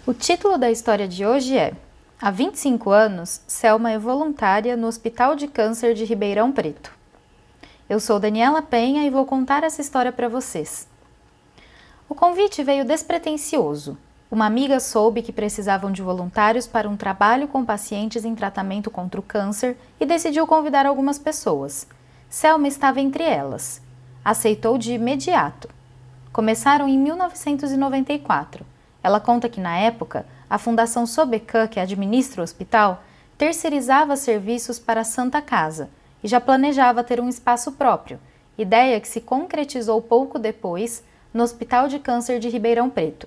O título da história de hoje é: Há 25 anos, Selma é voluntária no Hospital de Câncer de Ribeirão Preto. Eu sou Daniela Penha e vou contar essa história para vocês. O convite veio despretensioso. Uma amiga soube que precisavam de voluntários para um trabalho com pacientes em tratamento contra o câncer e decidiu convidar algumas pessoas. Selma estava entre elas. Aceitou de imediato. Começaram em 1994. Ela conta que, na época, a Fundação Sobecan, que administra o hospital, terceirizava serviços para a Santa Casa e já planejava ter um espaço próprio, ideia que se concretizou pouco depois no Hospital de Câncer de Ribeirão Preto.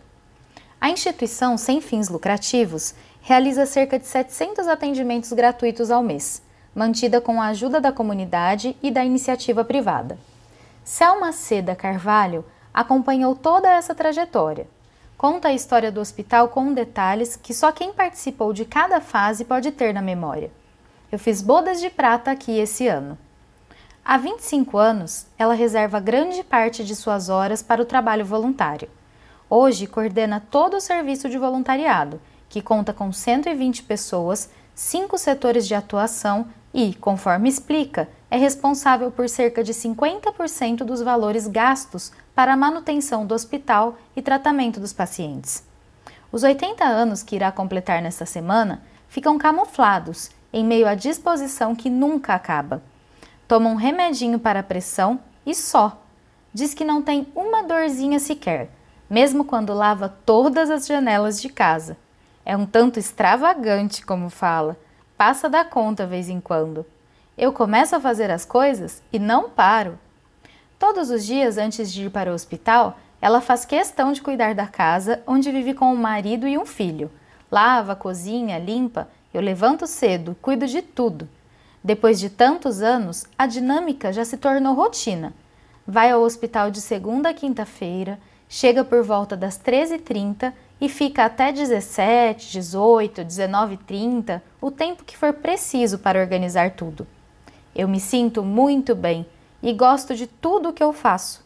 A instituição, sem fins lucrativos, realiza cerca de 700 atendimentos gratuitos ao mês, mantida com a ajuda da comunidade e da iniciativa privada. Selma Seda Carvalho acompanhou toda essa trajetória. Conta a história do hospital com detalhes que só quem participou de cada fase pode ter na memória. Eu fiz bodas de prata aqui esse ano. Há 25 anos, ela reserva grande parte de suas horas para o trabalho voluntário. Hoje, coordena todo o serviço de voluntariado, que conta com 120 pessoas, 5 setores de atuação e, conforme explica, é responsável por cerca de 50% dos valores gastos para a manutenção do hospital e tratamento dos pacientes. Os 80 anos que irá completar nesta semana ficam camuflados em meio à disposição que nunca acaba. Toma um remedinho para a pressão e só. Diz que não tem uma dorzinha sequer, mesmo quando lava todas as janelas de casa. É um tanto extravagante, como fala. Passa da conta vez em quando. Eu começo a fazer as coisas e não paro. Todos os dias antes de ir para o hospital, ela faz questão de cuidar da casa onde vive com o marido e um filho. Lava, cozinha, limpa. Eu levanto cedo, cuido de tudo. Depois de tantos anos, a dinâmica já se tornou rotina. Vai ao hospital de segunda a quinta-feira, chega por volta das 13h30 e fica até 17, 18, 19h30, o tempo que for preciso para organizar tudo. Eu me sinto muito bem e gosto de tudo o que eu faço.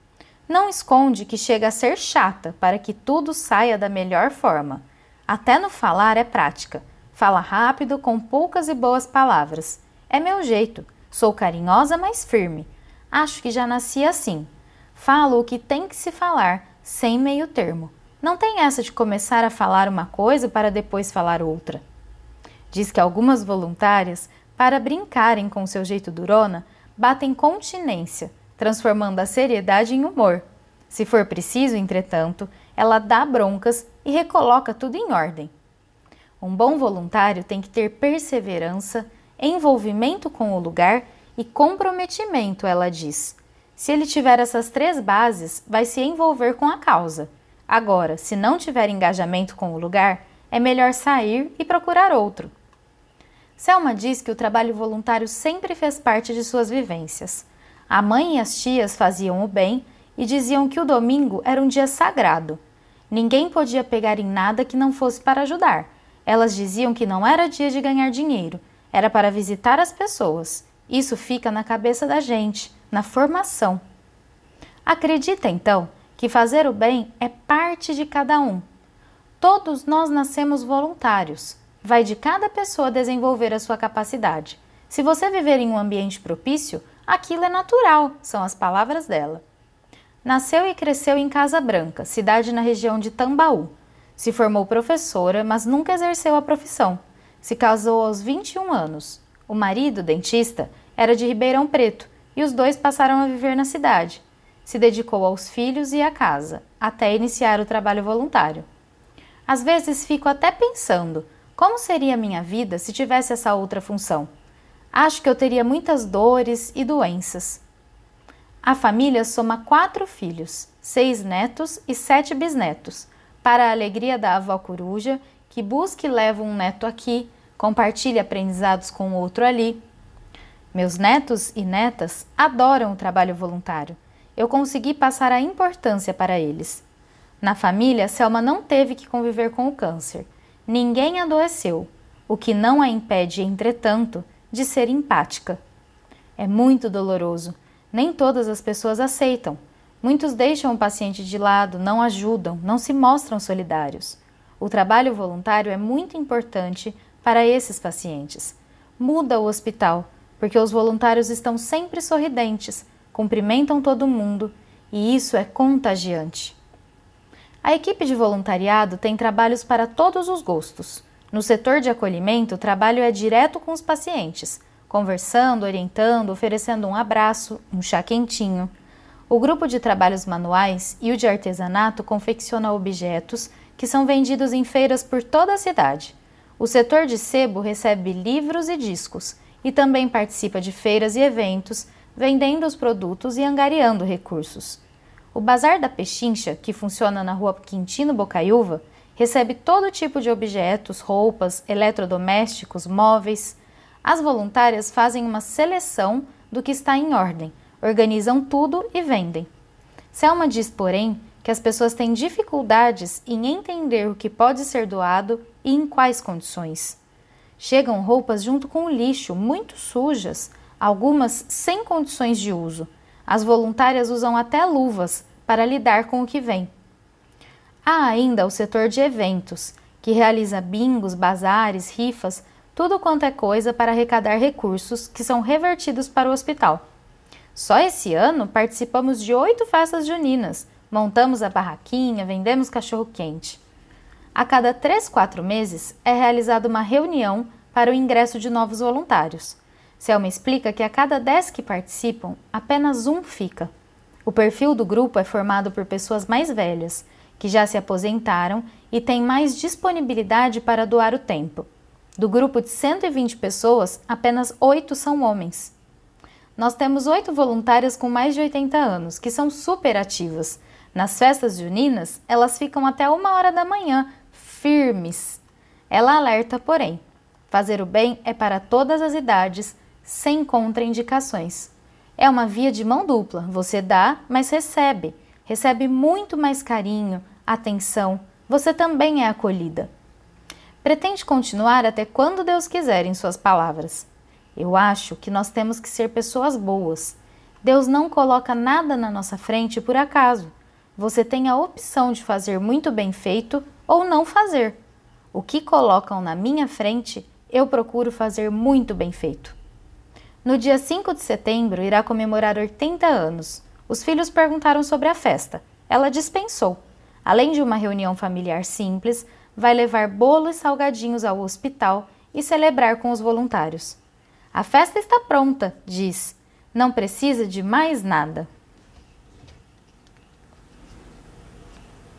Não esconde que chega a ser chata para que tudo saia da melhor forma. Até no falar é prática. Fala rápido, com poucas e boas palavras. É meu jeito. Sou carinhosa, mas firme. Acho que já nasci assim. Falo o que tem que se falar, sem meio termo. Não tem essa de começar a falar uma coisa para depois falar outra. Diz que algumas voluntárias, para brincarem com seu jeito durona, batem continência, transformando a seriedade em humor. Se for preciso, entretanto, ela dá broncas e recoloca tudo em ordem. Um bom voluntário tem que ter perseverança, envolvimento com o lugar e comprometimento, ela diz. Se ele tiver essas 3 bases, vai se envolver com a causa. Agora, se não tiver engajamento com o lugar, é melhor sair e procurar outro. Selma diz que o trabalho voluntário sempre fez parte de suas vivências. A mãe e as tias faziam o bem e diziam que o domingo era um dia sagrado. Ninguém podia pegar em nada que não fosse para ajudar. Elas diziam que não era dia de ganhar dinheiro, era para visitar as pessoas. Isso fica na cabeça da gente, na formação. Acredita, então, que fazer o bem é parte de cada um. Todos nós nascemos voluntários. Vai de cada pessoa desenvolver a sua capacidade. Se você viver em um ambiente propício, aquilo é natural, são as palavras dela. Nasceu e cresceu em Casa Branca, cidade na região de Tambaú. Se formou professora, mas nunca exerceu a profissão. Se casou aos 21 anos. O marido, dentista, era de Ribeirão Preto e os dois passaram a viver na cidade. Se dedicou aos filhos e à casa, até iniciar o trabalho voluntário. Às vezes fico até pensando, como seria a minha vida se tivesse essa outra função? Acho que eu teria muitas dores e doenças. A família soma 4 filhos, 6 netos e 7 bisnetos, para a alegria da avó coruja, que busca e leva um neto aqui, compartilha aprendizados com outro ali. Meus netos e netas adoram o trabalho voluntário. Eu consegui passar a importância para eles. Na família, Selma não teve que conviver com o câncer. Ninguém adoeceu, o que não a impede, entretanto, de ser empática. É muito doloroso. Nem todas as pessoas aceitam. Muitos deixam o paciente de lado, não ajudam, não se mostram solidários. O trabalho voluntário é muito importante para esses pacientes. Muda o hospital, porque os voluntários estão sempre sorridentes, cumprimentam todo mundo e isso é contagiante. A equipe de voluntariado tem trabalhos para todos os gostos. No setor de acolhimento, o trabalho é direto com os pacientes, conversando, orientando, oferecendo um abraço, um chá quentinho. O grupo de trabalhos manuais e o de artesanato confecciona objetos que são vendidos em feiras por toda a cidade. O setor de sebo recebe livros e discos e também participa de feiras e eventos, vendendo os produtos e angariando recursos. O Bazar da Pechincha, que funciona na rua Quintino Bocaiúva, recebe todo tipo de objetos, roupas, eletrodomésticos, móveis. As voluntárias fazem uma seleção do que está em ordem, organizam tudo e vendem. Selma diz, porém, que as pessoas têm dificuldades em entender o que pode ser doado e em quais condições. Chegam roupas junto com o lixo, muito sujas, algumas sem condições de uso. As voluntárias usam até luvas para lidar com o que vem. Há ainda o setor de eventos, que realiza bingos, bazares, rifas, tudo quanto é coisa para arrecadar recursos que são revertidos para o hospital. Só esse ano participamos de 8 festas juninas, montamos a barraquinha, vendemos cachorro-quente. A cada 3, 4 meses é realizada uma reunião para o ingresso de novos voluntários. Selma explica que a cada 10 que participam, apenas um fica. O perfil do grupo é formado por pessoas mais velhas, que já se aposentaram e têm mais disponibilidade para doar o tempo. Do grupo de 120 pessoas, apenas 8 são homens. Nós temos 8 voluntárias com mais de 80 anos, que são super ativas. Nas festas juninas, elas ficam até 1h da manhã, firmes. Ela alerta, porém, fazer o bem é para todas as idades, sem contraindicações. É uma via de mão dupla, você dá, mas recebe. Recebe muito mais carinho, atenção, você também é acolhida. Pretende continuar até quando Deus quiser, em suas palavras. Eu acho que nós temos que ser pessoas boas. Deus não coloca nada na nossa frente por acaso. Você tem a opção de fazer muito bem feito ou não fazer. O que colocam na minha frente, eu procuro fazer muito bem feito. No dia 5 de setembro, irá comemorar 80 anos. Os filhos perguntaram sobre a festa. Ela dispensou. Além de uma reunião familiar simples, vai levar bolo e salgadinhos ao hospital e celebrar com os voluntários. A festa está pronta, diz. Não precisa de mais nada.